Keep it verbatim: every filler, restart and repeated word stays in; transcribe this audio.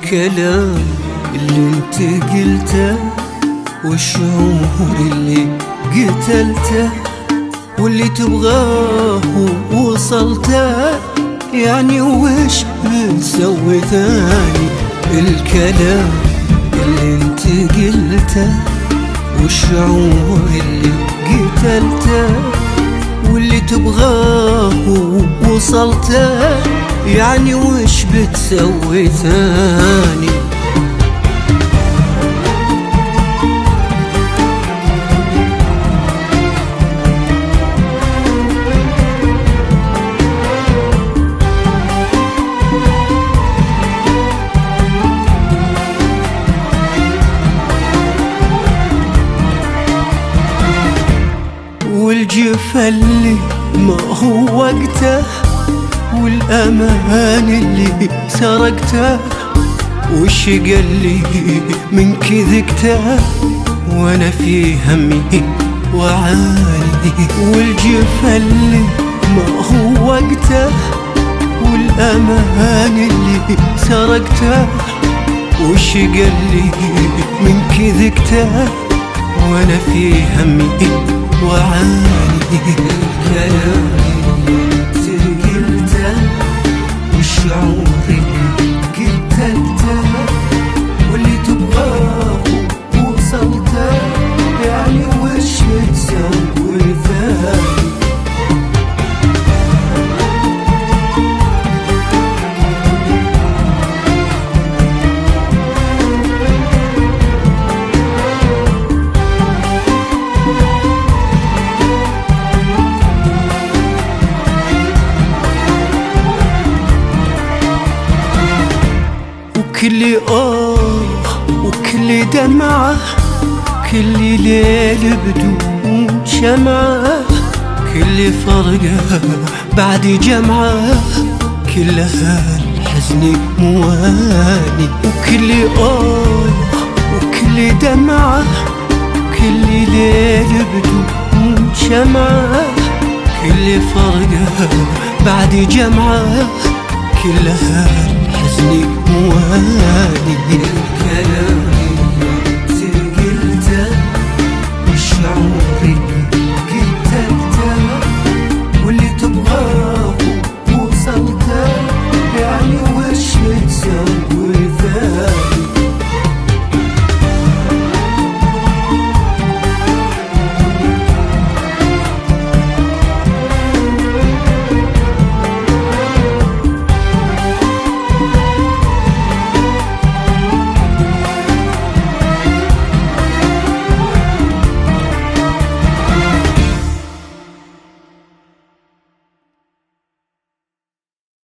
الكلام اللي انت قلته والشعور اللي قتلته واللي تبغاه ووصلته، يعني وش بتسوي ثاني؟ الكلام اللي انت قلته والشعور اللي قتلته واللي تبغاه ووصلته، يعني وش بتسوي ثاني؟ والجفا اللي ما هو وقته والأمان اللي سرقته والشقا اللي من كذقته وانا في همي وعاني. والجفا اللي ما هو وقته والأمان اللي سرقته والشقا اللي من كذقته وانا في همي وعاني. الكلام اللي انت قلته والشعور اللي قتلته واللي تبغاه ووصلته، يعني وش تسوي ثاني؟ كل آه وكل دمعة، كل ليل بدون شمعة، كل فرقة بعد جمعة، كلها الحزن مواني. وكل آه وكل دمعة، كل ليل بدون شمعة، كل فرقة بعد جمعة، كلها الحزن مواني. الكلام